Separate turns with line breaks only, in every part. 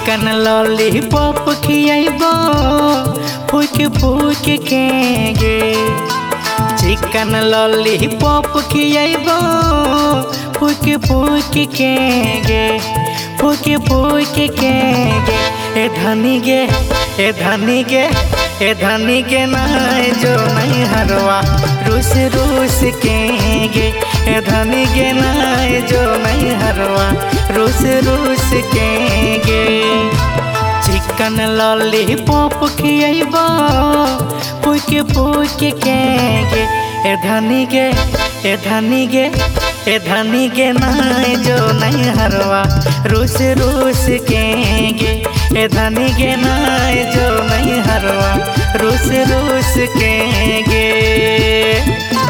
चिकन lollipop खियाइबो फूक फूक के गे। चिकन लॉलीपॉप खियाइबो फूक फूक के गे, फूक फूक के गे। ए धनी गे, ए धनी गे, ए धनी के नाय जो नहीं हरवा रूस रूस के गे। ए धनी के नाय जो नहीं हरवा रूस रूस के गे। चिकन लॉलीपॉप खियाइबो फूक फूक के गे। ए धनी गे, ए धनी गे, ए धनी के नाय जो नहीं हरवा रूस रूस के गे। ए धनी के नाय जो नहीं हरवा रूस रूस के गे।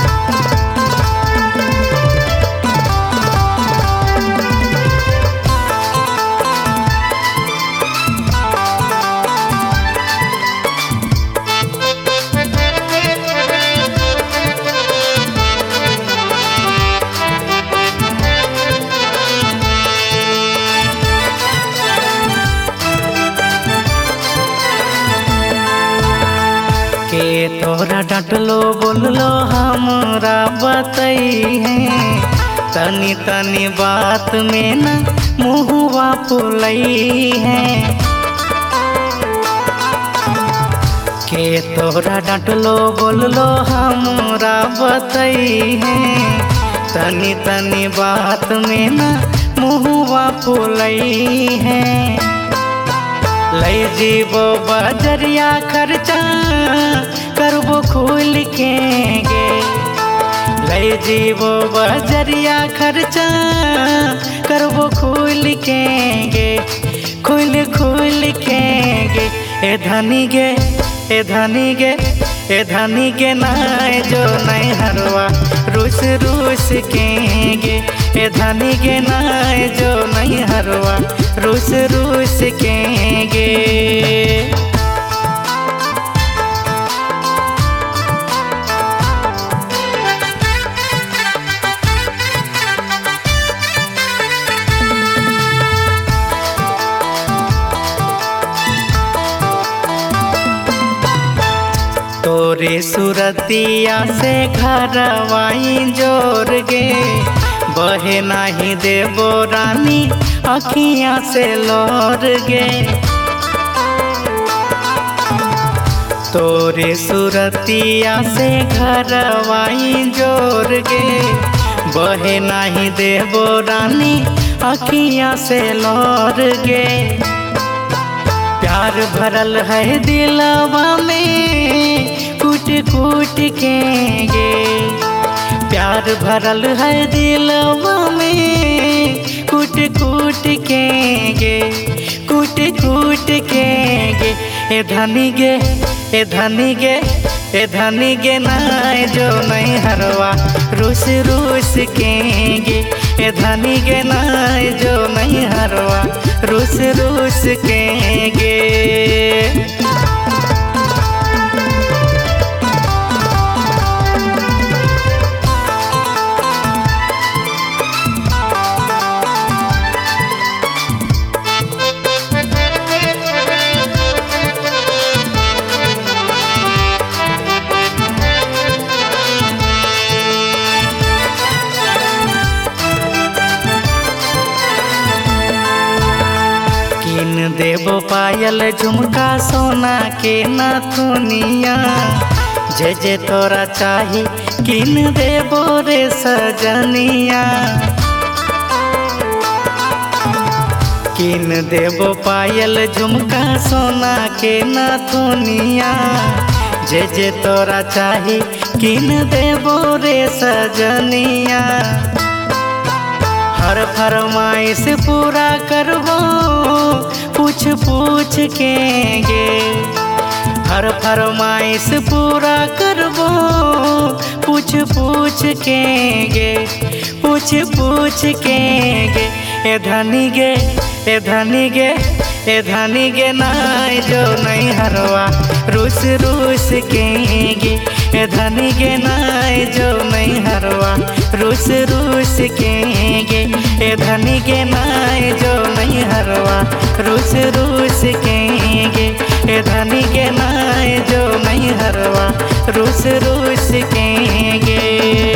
के तोरा डांटलो बोललो हमरा बतई है। तनी तनी बात में न मुँहवा फुलई है। के तोरा डांटलो बोललो हमरा बतई है। तनी तनी बात में न मुँहवा फुलई है। लई जीवो बजरिया खर्चा करबो खुल के गे। लई जीवो बजरिया खर्चा करबो खुल के गे, खुल खुल के गे। ए धनी गे, ए धनी गे, ए धनी के नाय जो नहीं हरवा रूस रूस के गे। ए धनी के नाय जो नहीं हरवा रूस रूस के गे। तोरे सुरतिया से घरवाई जोर गे। बहे नहीं देबो रानी अखियाँ से लोर गे। तोरे सुरतिया से घरवाई जोर गे। बहे नहीं देबो रानी अखियाँ से लोर गे। प्यार भरल है दिलवा में कूट कूट के गे। प्यार भरल है दिलवा में कूट कूट के गे, कूट कूट के गे। ए धनी गे, ए धनी गे, ए धनी गे नाय जो नहीं हरवा रूस रूस के गे। ए धनी गे नाय जो नहीं हरवा रूस रूस के गे। किन देबो पायल झुमका सोना के नाथुनिया। जे जे तोरा चाही किन देबो रे सजनिया। किन देबो पायल झुमका सोना के नाथुनिया। जे जे तोरा चाही किन देबो रे सजनिया। हर फरमाइश पूरा करबो पूछ पूछ के गे। हर फरमाइश पूरा करबो पूछ पूछ के गे, पूछ पूछ के गे। ए धनी गे, ए धनी गे, ए धनी गे नाय जो नहीं हरवा रूस रूस के गे। ए धनी गे नाय जो नहीं हरवा रूस रूस के गे। ए धनी गे नाय जो नहीं हरवा रूस रूस रूस केंगे ए धनी के नाय जो नहीं हरवा रूस रूस केंगे।